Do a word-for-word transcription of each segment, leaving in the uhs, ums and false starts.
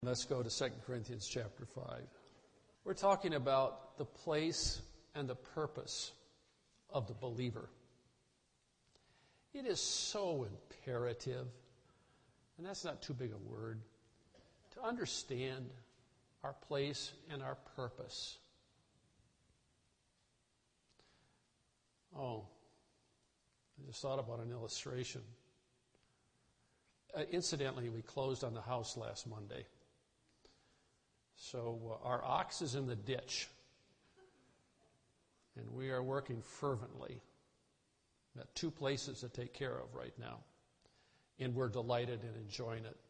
Let's go to Second Corinthians chapter five. We're talking about the place and the purpose of the believer. It is so imperative, and that's not too big a word, to understand our place and our purpose. Oh, I just thought about an illustration. Uh, incidentally, we closed on the house last Monday. So uh, our ox is in the ditch, and we are working fervently. Got two places to take care of right now, and we're delighted and enjoying it.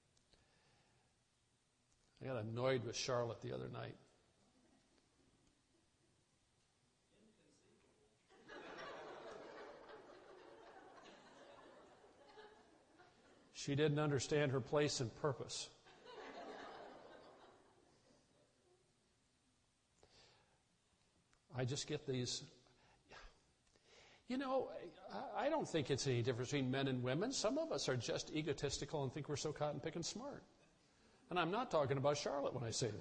I got annoyed with Charlotte the other night. She didn't understand her place and purpose. I just get these. You know, I don't think it's any difference between men and women. Some of us are just egotistical and think we're so cotton picking smart. And I'm not talking about Charlotte when I say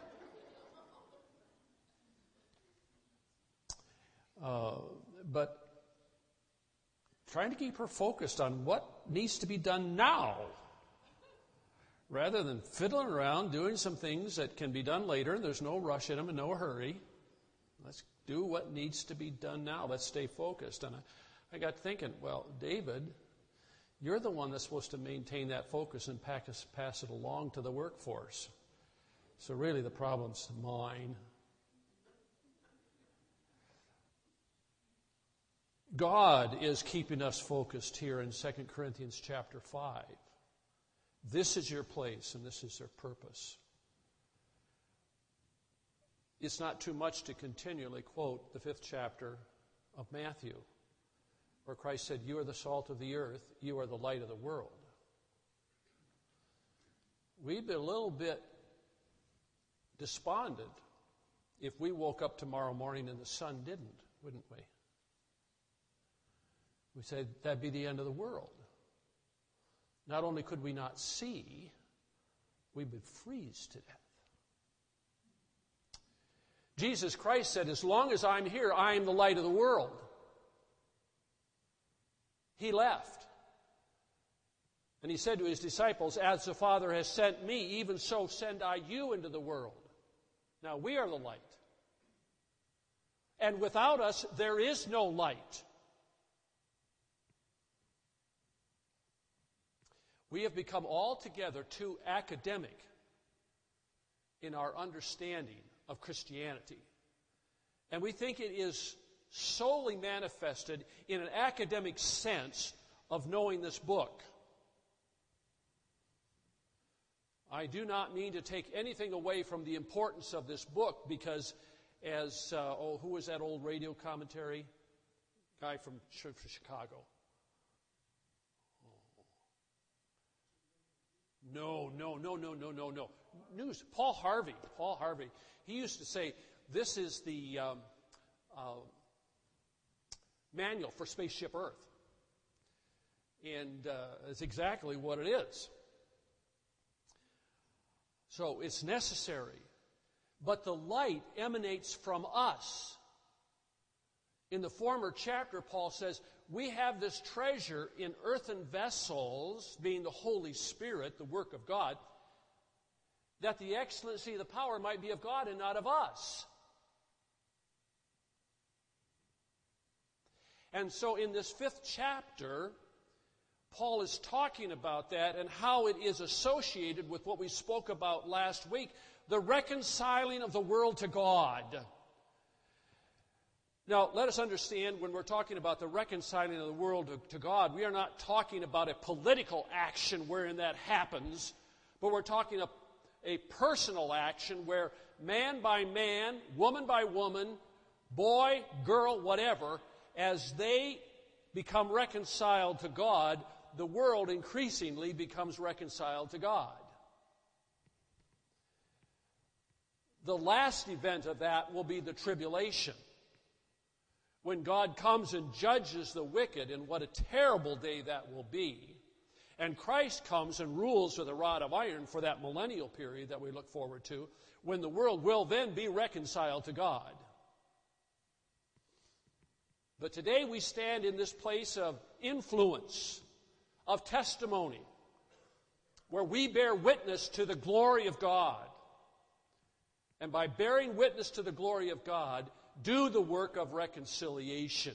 that. Uh, but trying to keep her focused on what needs to be done now, rather than fiddling around doing some things that can be done later. There's no rush in them and no hurry. Let's do what needs to be done now. Let's stay focused. And I, I got thinking, well, David, you're the one that's supposed to maintain that focus and pass, pass it along to the workforce. So really the problem's mine. God is keeping us focused here in Second Corinthians chapter five. This is your place and this is your purpose. It's not too much to continually quote the fifth chapter of Matthew, where Christ said, "You are the salt of the earth, you are the light of the world." We'd be a little bit despondent if we woke up tomorrow morning and the sun didn't, wouldn't we? We said that'd be the end of the world. Not only could we not see, we would freeze to death. Jesus Christ said, as long as I'm here, I am the light of the world. He left. And he said to his disciples, as the Father has sent me, even so send I you into the world. Now we are the light. And without us, there is no light. We have become altogether too academic in our understanding of Christianity. And we think it is solely manifested in an academic sense of knowing this book. I do not mean to take anything away from the importance of this book because as, uh, oh, who was that old radio commentary guy from Chicago? No, no, no, no, no, no, no. News. Paul Harvey. Paul Harvey. He used to say, this is the um, uh, manual for Spaceship Earth. And uh, it's exactly what it is. So it's necessary. But the light emanates from us. In the former chapter, Paul says, we have this treasure in earthen vessels, being the Holy Spirit, the work of God, that the excellency of the power might be of God and not of us. And so in this fifth chapter, Paul is talking about that and how it is associated with what we spoke about last week, the reconciling of the world to God. Now, let us understand when we're talking about the reconciling of the world to, to God, we are not talking about a political action wherein that happens, but we're talking a, a personal action where man by man, woman by woman, boy, girl, whatever, as they become reconciled to God, the world increasingly becomes reconciled to God. The last event of that will be the tribulation, when God comes and judges the wicked, and what a terrible day that will be. And Christ comes and rules with a rod of iron for that millennial period that we look forward to, when the world will then be reconciled to God. But today we stand in this place of influence, of testimony, where we bear witness to the glory of God. And by bearing witness to the glory of God, do the work of reconciliation.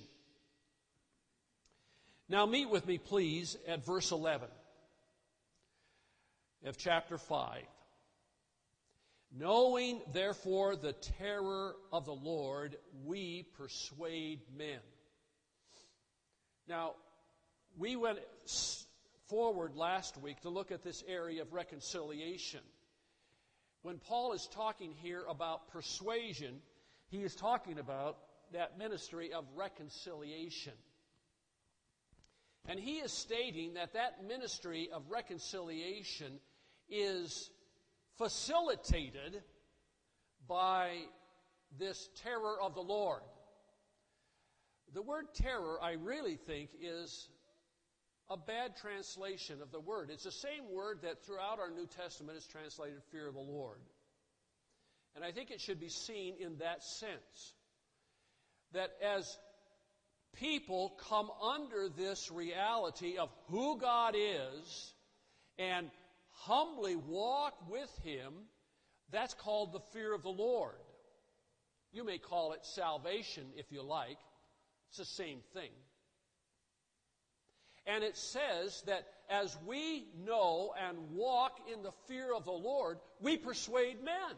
Now meet with me, please, at verse eleven of chapter five. Knowing, therefore, the terror of the Lord, we persuade men. Now, we went forward last week to look at this area of reconciliation. When Paul is talking here about persuasion, he is talking about that ministry of reconciliation. And he is stating that that ministry of reconciliation is facilitated by this terror of the Lord. The word terror, I really think, is a bad translation of the word. It's the same word that throughout our New Testament is translated fear of the Lord. And I think it should be seen in that sense. That as people come under this reality of who God is and humbly walk with Him, that's called the fear of the Lord. You may call it salvation if you like. It's the same thing. And it says that as we know and walk in the fear of the Lord, we persuade men.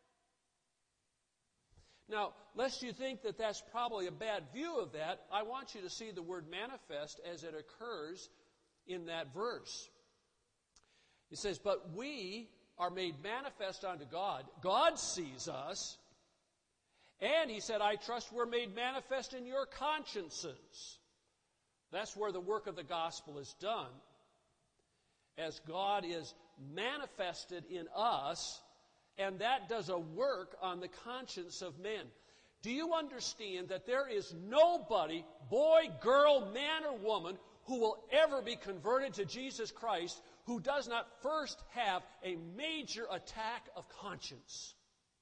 Now, lest you think that that's probably a bad view of that, I want you to see the word manifest as it occurs in that verse. It says, but we are made manifest unto God. God sees us. And he said, I trust we're made manifest in your consciences. That's where the work of the gospel is done. As God is manifested in us, and that does a work on the conscience of men. Do you understand that there is nobody, boy, girl, man, or woman, who will ever be converted to Jesus Christ who does not first have a major attack of conscience?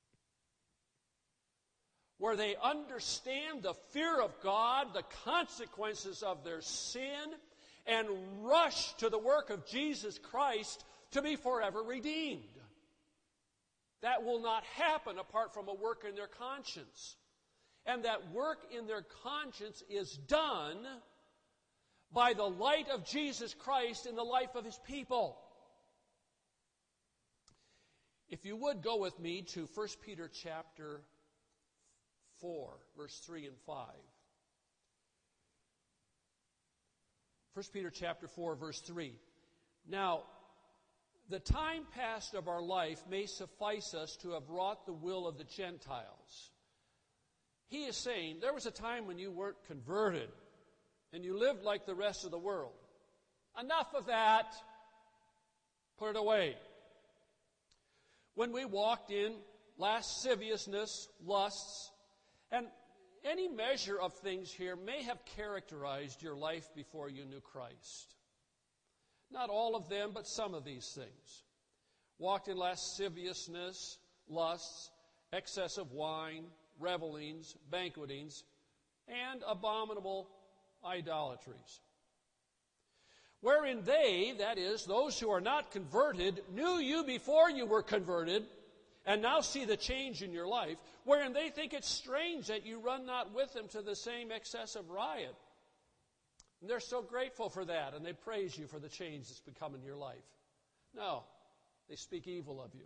Where they understand the fear of God, the consequences of their sin, and rush to the work of Jesus Christ to be forever redeemed. That will not happen apart from a work in their conscience. And that work in their conscience is done by the light of Jesus Christ in the life of His people. If you would go with me to First Peter chapter four, verse three and five. First Peter chapter four, verse three. Now, the time past of our life may suffice us to have wrought the will of the Gentiles. He is saying there was a time when you weren't converted and you lived like the rest of the world. Enough of that. Put it away. When we walked in lasciviousness, lusts, and any measure of things here may have characterized your life before you knew Christ. Not all of them, but some of these things. Walked in lasciviousness, lusts, excess of wine, revelings, banquetings, and abominable idolatries. Wherein they, that is, those who are not converted, knew you before you were converted, and now see the change in your life, wherein they think it strange that you run not with them to the same excessive riot. And they're so grateful for that, and they praise you for the change that's become in your life. No, they speak evil of you.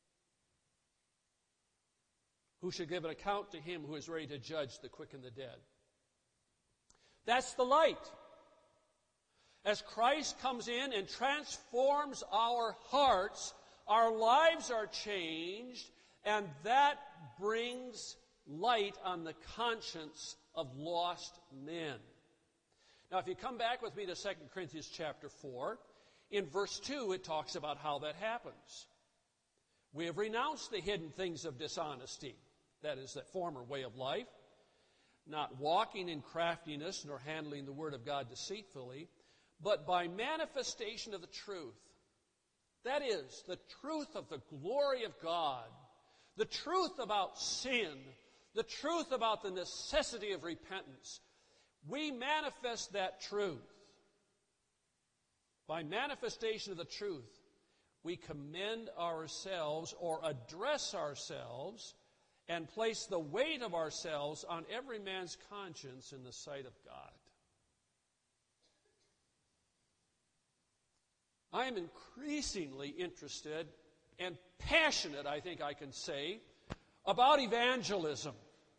Who should give an account to Him who is ready to judge the quick and the dead? That's the light. As Christ comes in and transforms our hearts, our lives are changed, and that brings light on the conscience of lost men. Now, if you come back with me to Second Corinthians chapter four, in verse two, it talks about how that happens. We have renounced the hidden things of dishonesty, that is, that former way of life, not walking in craftiness, nor handling the word of God deceitfully, but by manifestation of the truth. That is, the truth of the glory of God, the truth about sin, the truth about the necessity of repentance. We manifest that truth. By manifestation of the truth, we commend ourselves or address ourselves and place the weight of ourselves on every man's conscience in the sight of God. I am increasingly interested and passionate, I think I can say, about evangelism.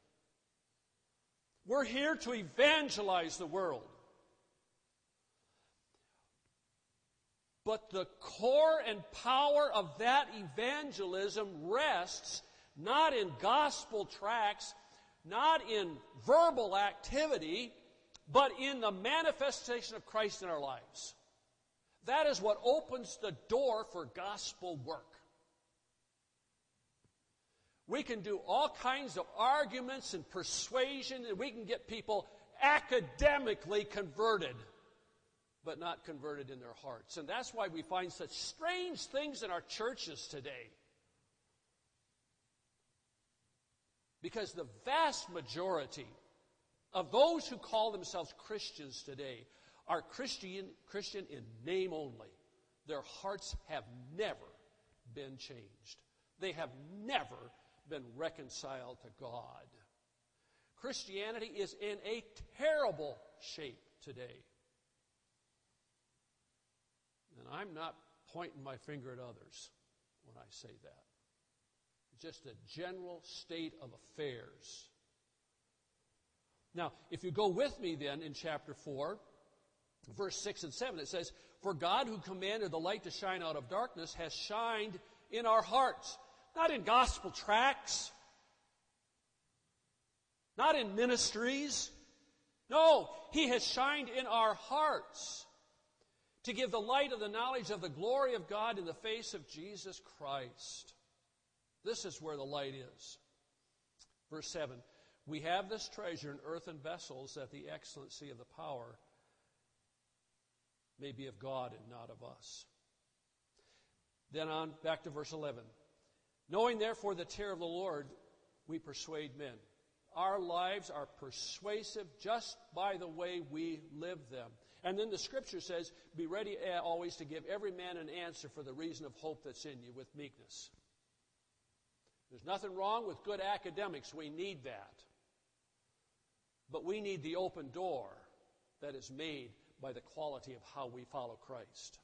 We're here to evangelize the world. But the core and power of that evangelism rests not in gospel tracts, not in verbal activity, but in the manifestation of Christ in our lives. That is what opens the door for gospel work. We can do all kinds of arguments and persuasion, and we can get people academically converted, but not converted in their hearts. And that's why we find such strange things in our churches today. Because the vast majority of those who call themselves Christians today are Christian, Christian in name only. Their hearts have never been changed. They have never been reconciled to God. Christianity is in a terrible shape today. And I'm not pointing my finger at others when I say that. It's just a general state of affairs. Now, if you go with me then in chapter four, verse six and seven, it says, "For God who commanded the light to shine out of darkness has shined in our hearts." Not in gospel tracts, not in ministries. No, He has shined in our hearts to give the light of the knowledge of the glory of God in the face of Jesus Christ. This is where the light is. Verse seven, "We have this treasure in earthen vessels, that the excellency of the power may be of God and not of us." Then on, back to verse eleven. "Knowing therefore the terror of the Lord, we persuade men." Our lives are persuasive just by the way we live them. And then the Scripture says, "Be ready always to give every man an answer for the reason of hope that's in you with meekness." There's nothing wrong with good academics. We need that. But we need the open door that is made by the quality of how we follow Christ.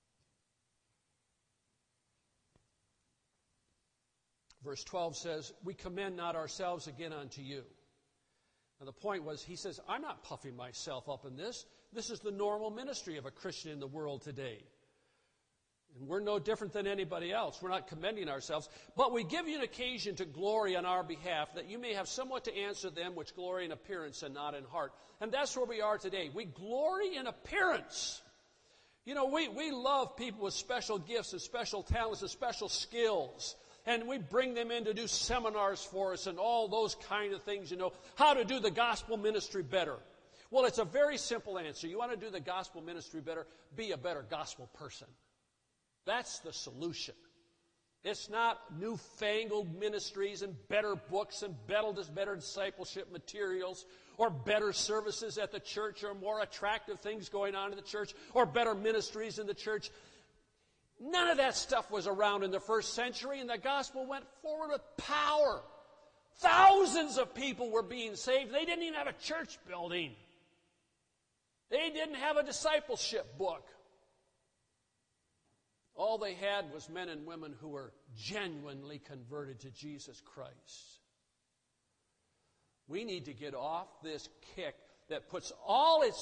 Verse twelve says, "We commend not ourselves again unto you." Now the point was, he says, I'm not puffing myself up in this. This is the normal ministry of a Christian in the world today. And we're no different than anybody else. We're not commending ourselves. But we give you an occasion to glory on our behalf, that you may have somewhat to answer them which glory in appearance and not in heart. And that's where we are today. We glory in appearance. You know, we, we love people with special gifts and special talents and special skills. And we bring them in to do seminars for us and all those kind of things, you know, how to do the gospel ministry better. Well, it's a very simple answer. You want to do the gospel ministry better? Be a better gospel person. That's the solution. It's not newfangled ministries and better books and better, better discipleship materials or better services at the church or more attractive things going on in the church or better ministries in the church. None of that stuff was around in the first century, and the gospel went forward with power. Thousands of people were being saved. They didn't even have a church building. They didn't have a discipleship book. All they had was men and women who were genuinely converted to Jesus Christ. We need to get off this kick that puts all its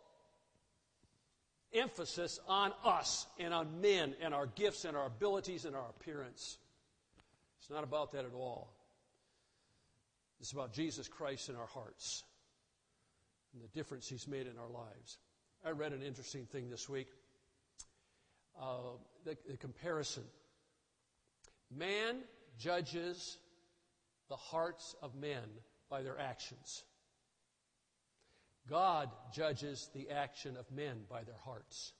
emphasis on us and on men and our gifts and our abilities and our appearance. It's not about that at all. It's about Jesus Christ in our hearts and the difference He's made in our lives. I read an interesting thing this week. Uh, the, the comparison. Man judges the hearts of men by their actions. God judges the action of men by their hearts.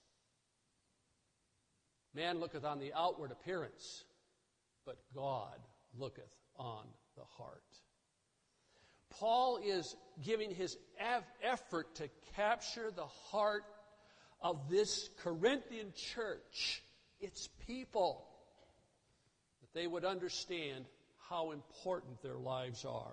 Man looketh on the outward appearance, but God looketh on the heart. Paul is giving his effort to capture the heart of this Corinthian church, its people, that they would understand how important their lives are.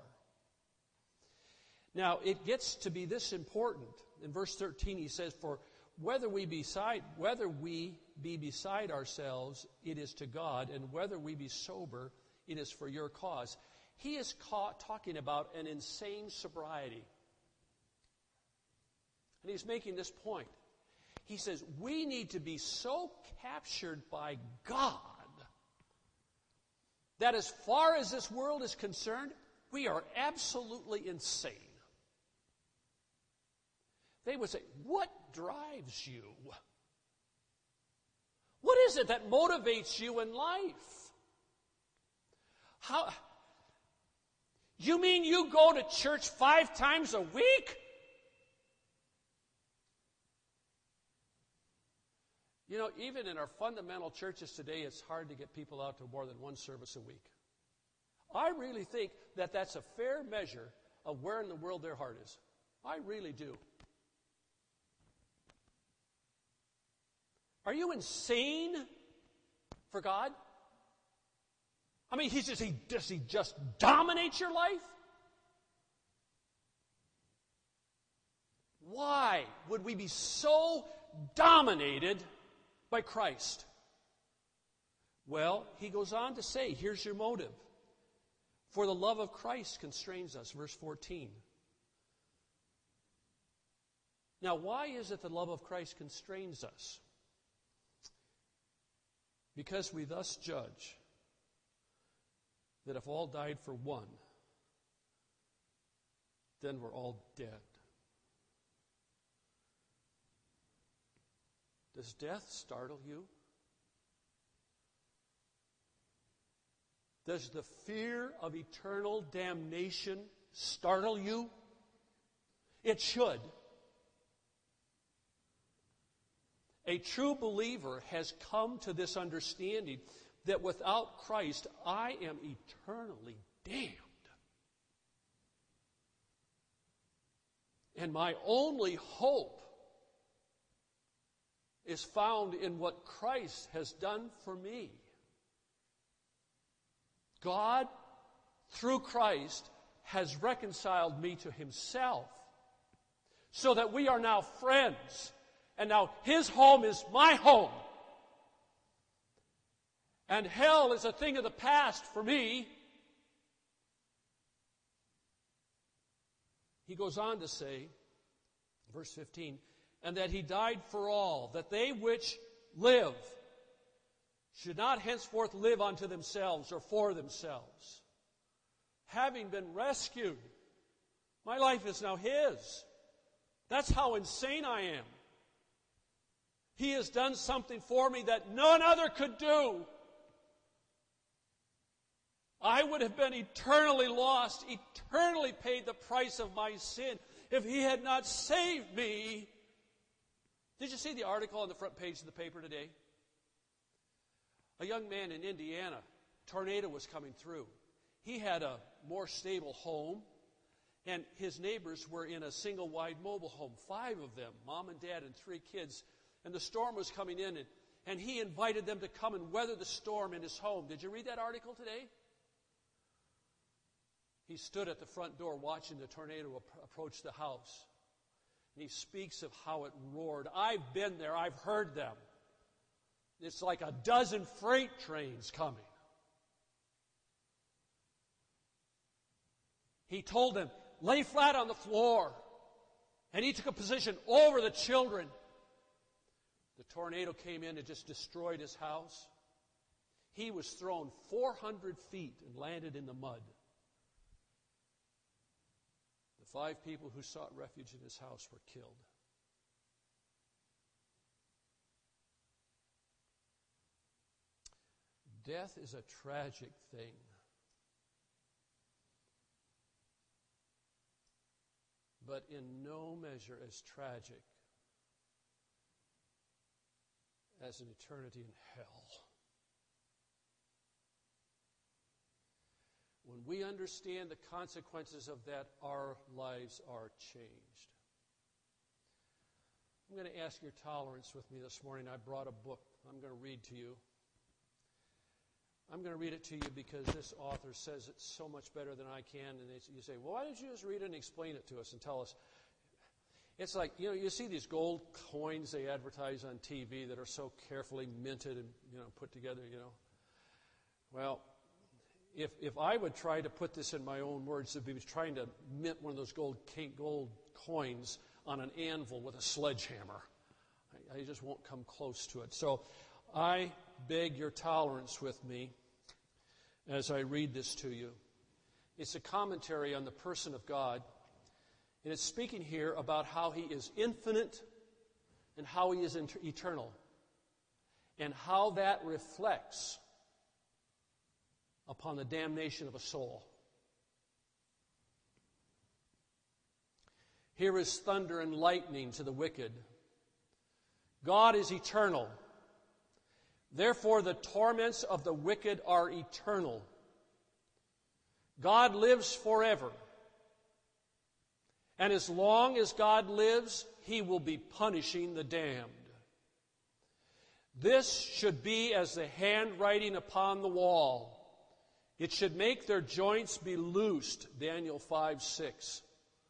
Now, it gets to be this important. In verse thirteen, he says, "For whether we beside whether we be beside ourselves, it is to God, and whether we be sober, it is for your cause." He is caught talking about an insane sobriety. And he's making this point. He says, we need to be so captured by God that as far as this world is concerned, we are absolutely insane. They would say, what drives you? What is it that motivates you in life? How... You mean you go to church five times a week? You know, even in our fundamental churches today, it's hard to get people out to more than one service a week. I really think that that's a fair measure of where in the world their heart is. I really do. Are you insane for God? I mean, he's just, he, does he just dominate your life? Why would we be so dominated by Christ? Well, he goes on to say, here's your motive. For the love of Christ constrains us, verse fourteen. Now, why is it the love of Christ constrains us? Because we thus judge that if all died for one, then we're all dead. Does death startle you? Does the fear of eternal damnation startle you? It should. A true believer has come to this understanding that without Christ, I am eternally damned. And my only hope is found in what Christ has done for me. God, through Christ, has reconciled me to himself so that we are now friends. And now his home is my home. And hell is a thing of the past for me. He goes on to say, verse fifteen, and that he died for all, that they which live should not henceforth live unto themselves or for themselves. Having been rescued, my life is now his. That's how insane I am. He has done something for me that none other could do. I would have been eternally lost, eternally paid the price of my sin if he had not saved me. Did you see the article on the front page of the paper today? A young man in Indiana, tornado was coming through. He had a more stable home, and his neighbors were in a single-wide mobile home, five of them, mom and dad and three kids. And the storm was coming in, and, and he invited them to come and weather the storm in his home. Did you read that article today? He stood at the front door watching the tornado ap- approach the house. And he speaks of how it roared. I've been there. I've heard them. It's like a dozen freight trains coming. He told them, lay flat on the floor. And he took a position over the children. The tornado came in and just destroyed his house. He was thrown four hundred feet and landed in the mud. The five people who sought refuge in his house were killed. Death is a tragic thing. but in no measure as tragic as an eternity in hell. When we understand the consequences of that, our lives are changed. I'm going to ask your tolerance with me this morning. I brought a book I'm going to read to you. I'm going to read it to you because this author says it so much better than I can. And they, you say, well, why don't you just read it and explain it to us and tell us? It's like, you know, you see these gold coins they advertise on T V that are so carefully minted and, you know, put together, you know. Well, if if I would try to put this in my own words, it would be trying to mint one of those gold gold coins on an anvil with a sledgehammer. I, I just won't come close to it. So I beg your tolerance with me as I read this to you. It's a commentary on the person of God, and it's speaking here about how He is infinite and how He is inter- eternal, and how that reflects upon the damnation of a soul. Here is thunder and lightning to the wicked. God is eternal. Therefore, the torments of the wicked are eternal. God lives forever. And as long as God lives, He will be punishing the damned. This should be as the handwriting upon the wall. It should make their joints be loosed, Daniel five six.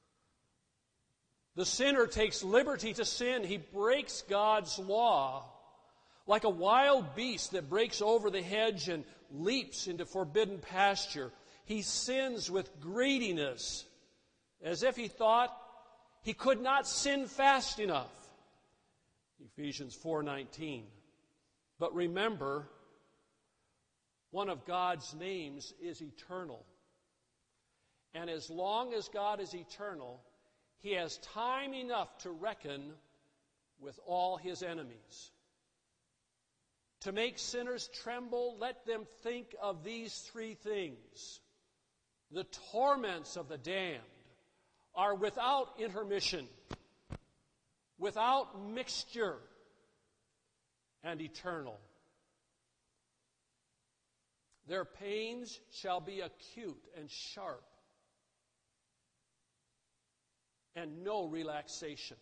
The sinner takes liberty to sin. He breaks God's law. Like a wild beast that breaks over the hedge and leaps into forbidden pasture, he sins with greediness, as if he thought he could not sin fast enough. Ephesians four nineteen. But remember, one of God's names is eternal. And as long as God is eternal, He has time enough to reckon with all His enemies. To make sinners tremble, let them think of these three things. The torments of the damned are without intermission, without mixture, and eternal. Their pains shall be acute and sharp, and no relaxation.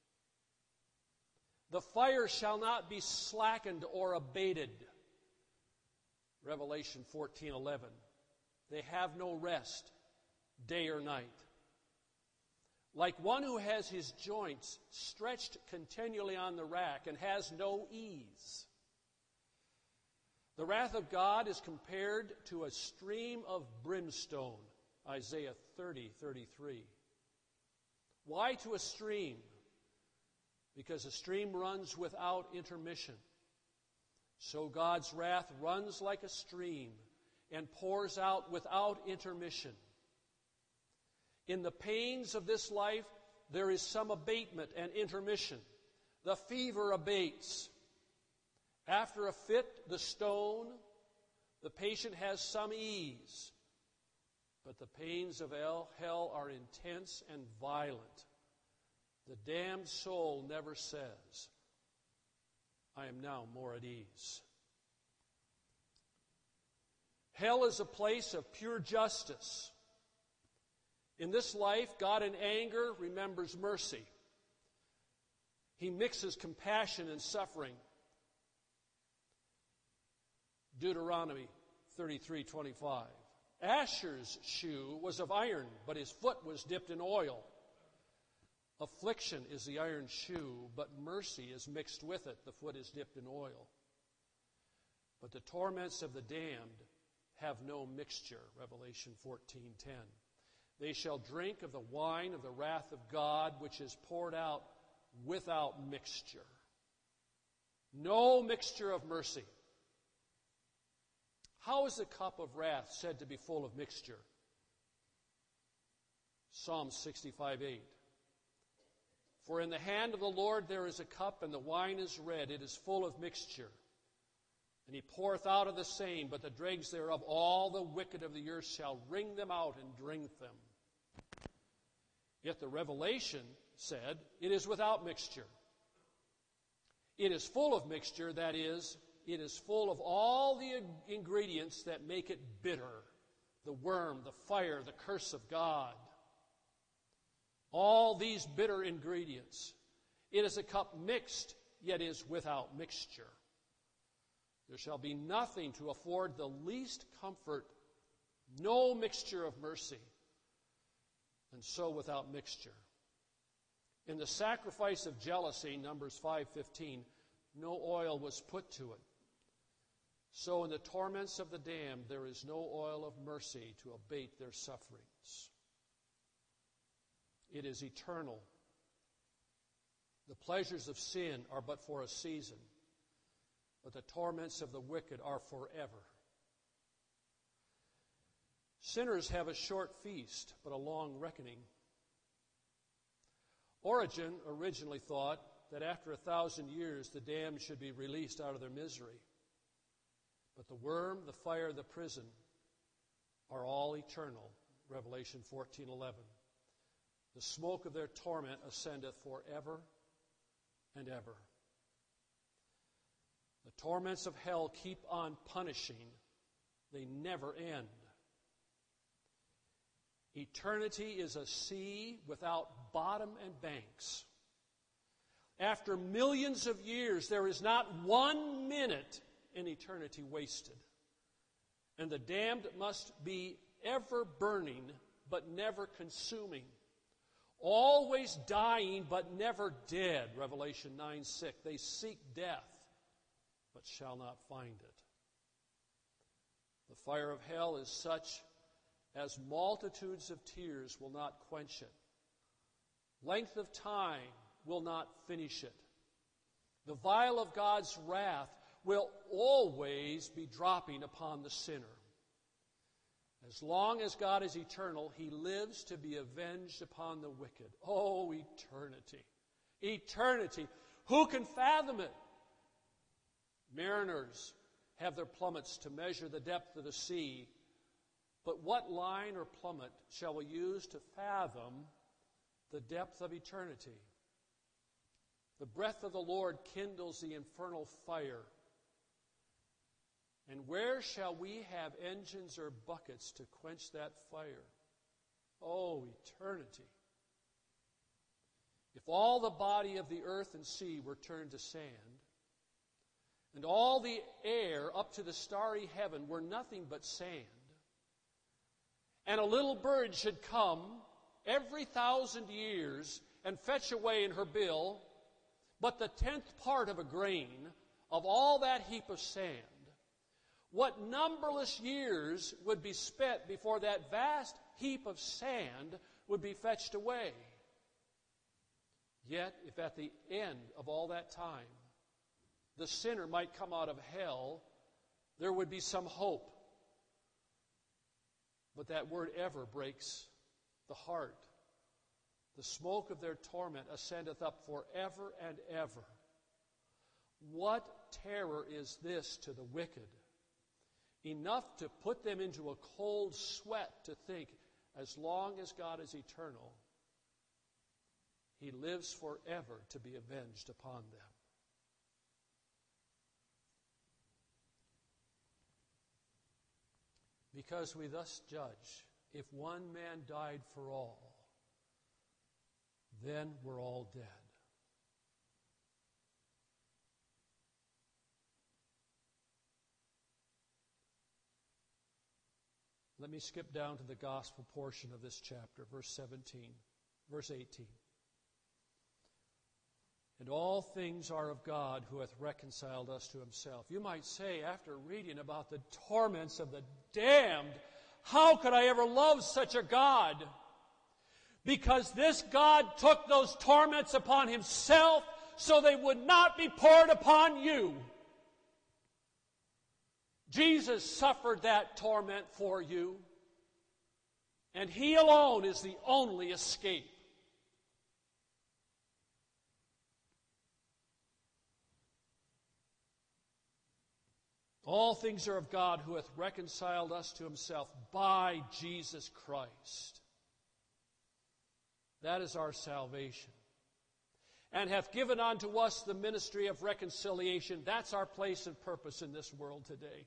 The fire shall not be slackened or abated. Revelation fourteen eleven. They have no rest, day or night. Like one who has his joints stretched continually on the rack and has no ease. The wrath of God is compared to a stream of brimstone. Isaiah thirty thirty-three. Why to a stream? Because a stream runs without intermission. So God's wrath runs like a stream and pours out without intermission. In the pains of this life, there is some abatement and intermission. The fever abates. After a fit, the stone, the patient has some ease. But the pains of hell are intense and violent. The damned soul never says, I am now more at ease. Hell is a place of pure justice. In this life, God in anger remembers mercy. He mixes compassion and suffering. Deuteronomy thirty-three twenty-five. Asher's shoe was of iron, but his foot was dipped in oil. Affliction is the iron shoe, but mercy is mixed with it. The foot is dipped in oil. But the torments of the damned have no mixture. Revelation fourteen ten. They shall drink of the wine of the wrath of God, which is poured out without mixture. No mixture of mercy. How is the cup of wrath said to be full of mixture? Psalm sixty-five eight. For in the hand of the Lord there is a cup, and the wine is red. It is full of mixture. And He poureth out of the same, but the dregs thereof, all the wicked of the earth shall wring them out and drink them. Yet the Revelation said it is without mixture. It is full of mixture, that is, it is full of all the ingredients that make it bitter. The worm, the fire, the curse of God. All these bitter ingredients. It is a cup mixed, yet is without mixture. There shall be nothing to afford the least comfort, no mixture of mercy, and so without mixture. In the sacrifice of jealousy, Numbers five fifteen, no oil was put to it. So in the torments of the damned, there is no oil of mercy to abate their sufferings. It is eternal. The pleasures of sin are but for a season, but the torments of the wicked are forever. Sinners have a short feast, but a long reckoning. Origen originally thought that after a thousand years the damned should be released out of their misery. But the worm, the fire, the prison are all eternal, Revelation fourteen eleven. The smoke of their torment ascendeth forever and ever. The torments of hell keep on punishing. They never end. Eternity is a sea without bottom and banks. After millions of years, there is not one minute in eternity wasted. And the damned must be ever burning, but never consuming. Always dying, but never dead, Revelation nine six. They seek death, but shall not find it. The fire of hell is such as multitudes of tears will not quench it. Length of time will not finish it. The vial of God's wrath will always be dropping upon the sinner. As long as God is eternal, he lives to be avenged upon the wicked. Oh, eternity. Eternity. Who can fathom it? Mariners have their plummets to measure the depth of the sea. But what line or plummet shall we use to fathom the depth of eternity? The breath of the Lord kindles the infernal fire. And where shall we have engines or buckets to quench that fire? Oh, eternity. If all the body of the earth and sea were turned to sand, and all the air up to the starry heaven were nothing but sand, and a little bird should come every thousand years and fetch away in her bill but the tenth part of a grain of all that heap of sand, what numberless years would be spent before that vast heap of sand would be fetched away? Yet, if at the end of all that time the sinner might come out of hell, there would be some hope. But that word ever breaks the heart. The smoke of their torment ascendeth up forever and ever. What terror is this to the wicked? Enough to put them into a cold sweat to think, as long as God is eternal, he lives forever to be avenged upon them. Because we thus judge, if one man died for all, then we're all dead. Let me skip down to the gospel portion of this chapter, verse seventeen, verse eighteen. And all things are of God, who hath reconciled us to himself. You might say, after reading about the torments of the damned, how could I ever love such a God? Because this God took those torments upon himself so they would not be poured upon you. Jesus suffered that torment for you, and he alone is the only escape. All things are of God, who hath reconciled us to himself by Jesus Christ. That is our salvation. And hath given unto us the ministry of reconciliation. That's our place and purpose in this world today.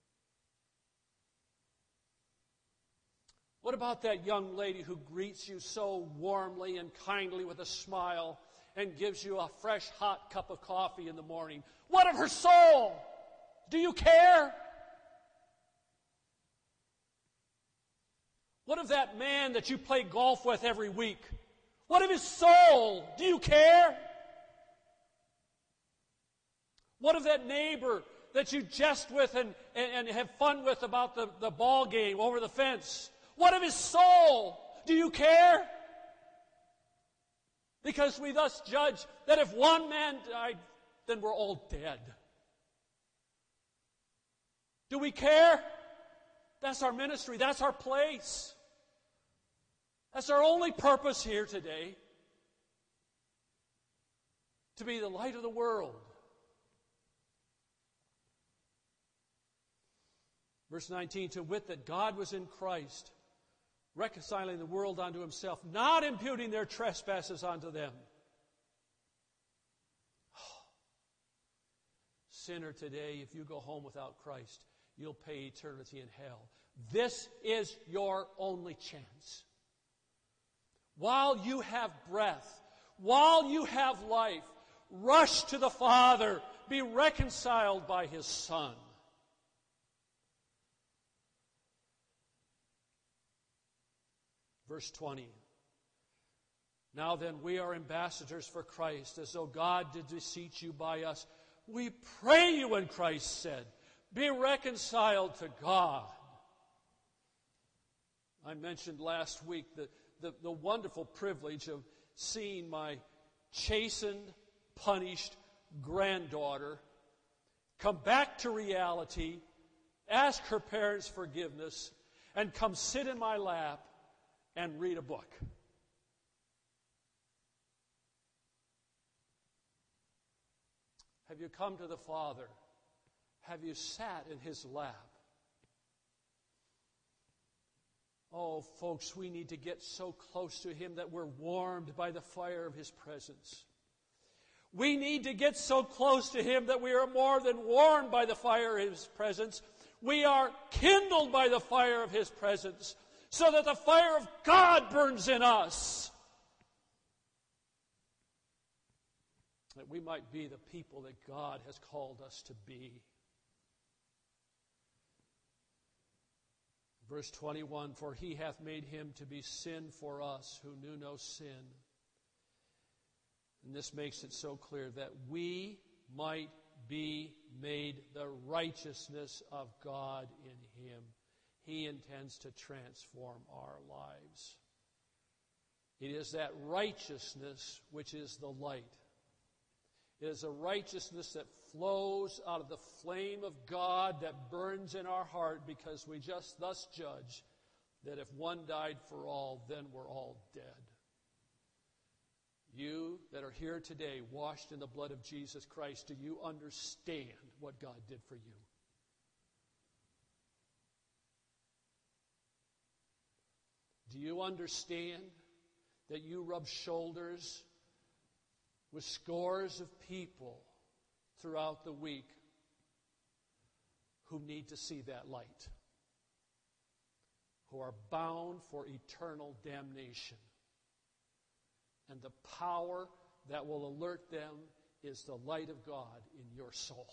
What about that young lady who greets you so warmly and kindly with a smile and gives you a fresh, hot cup of coffee in the morning? What of her soul? Do you care? What of that man that you play golf with every week? What of his soul? Do you care? What of that neighbor that you jest with and, and, and have fun with about the, the ball game over the fence? What of his soul? Do you care? Because we thus judge that if one man died, then we're all dead. Do we care? That's our ministry. That's our place. That's our only purpose here today. To be the light of the world. Verse nineteen, to wit that God was in Christ, reconciling the world unto himself, not imputing their trespasses unto them. Oh, sinner today, if you go home without Christ, you'll pay eternity in hell. This is your only chance. While you have breath, while you have life, rush to the Father, be reconciled by His Son. Verse twenty. Now then, we are ambassadors for Christ, as though God did beseech you by us. We pray you, in Christ said, be reconciled to God. I mentioned last week the, the, the wonderful privilege of seeing my chastened, punished granddaughter come back to reality, ask her parents' forgiveness, and come sit in my lap and read a book. Have you come to the Father? Have you sat in His lap? Oh, folks, we need to get so close to Him that we're warmed by the fire of His presence. We need to get so close to Him that we are more than warmed by the fire of His presence. We are kindled by the fire of His presence, so that the fire of God burns in us. That we might be the people that God has called us to be. Verse twenty-one, for He hath made Him to be sin for us who knew no sin. And this makes it so clear that we might be made the righteousness of God in Him. He intends to transform our lives. It is that righteousness which is the light. It is a righteousness that flows out of the flame of God that burns in our heart, because we just thus judge that if one died for all, then we're all dead. You that are here today, washed in the blood of Jesus Christ, do you understand what God did for you? Do you understand that you rub shoulders with scores of people throughout the week who need to see that light, who are bound for eternal damnation? And the power that will alert them is the light of God in your soul.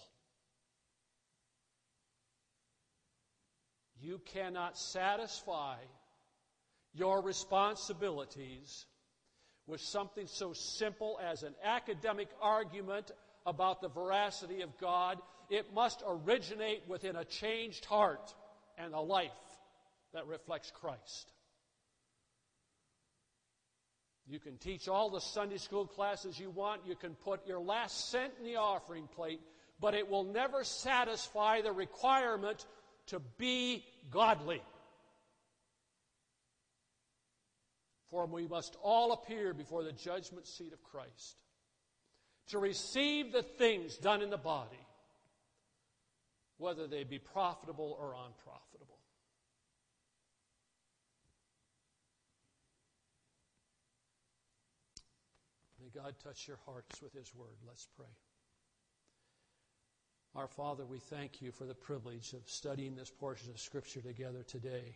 You cannot satisfy your responsibilities with something so simple as an academic argument about the veracity of God. It must originate within a changed heart and a life that reflects Christ. You can teach all the Sunday school classes you want. You can put your last cent in the offering plate, but it will never satisfy the requirement to be godly. For we must all appear before the judgment seat of Christ to receive the things done in the body, whether they be profitable or unprofitable. May God touch your hearts with His word. Let's pray. Our Father, we thank you for the privilege of studying this portion of Scripture together today.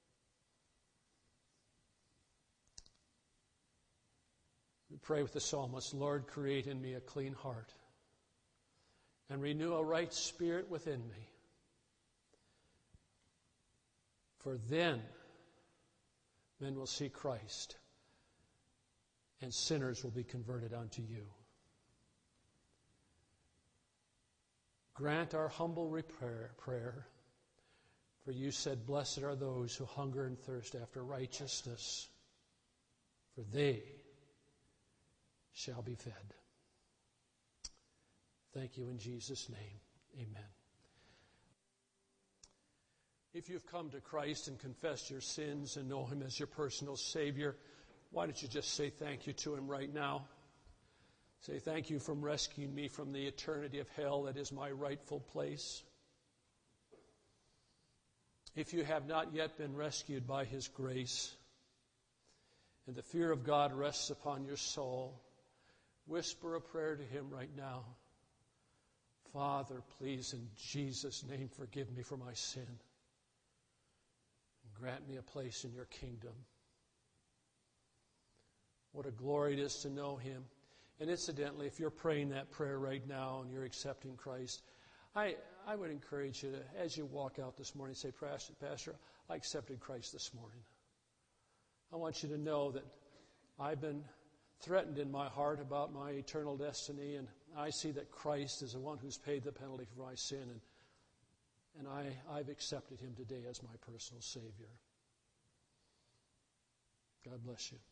We pray with the psalmist, Lord, create in me a clean heart and renew a right spirit within me. For then men will see Christ and sinners will be converted unto you. Grant our humble prayer, prayer, for you said, blessed are those who hunger and thirst after righteousness, for they shall be fed. Thank you in Jesus' name. Amen. If you've come to Christ and confessed your sins and know Him as your personal Savior, why don't you just say thank you to Him right now? Say, thank you for rescuing me from the eternity of hell that is my rightful place. If you have not yet been rescued by His grace, and the fear of God rests upon your soul, whisper a prayer to Him right now. Father, please, in Jesus' name, forgive me for my sin. And grant me a place in your kingdom. What a glory it is to know Him. And incidentally, if you're praying that prayer right now and you're accepting Christ, I, I would encourage you to, as you walk out this morning, say, Pastor, Pastor, I accepted Christ this morning. I want you to know that I've been threatened in my heart about my eternal destiny, and I see that Christ is the one who's paid the penalty for my sin, and, and I, I've accepted Him today as my personal Savior. God bless you.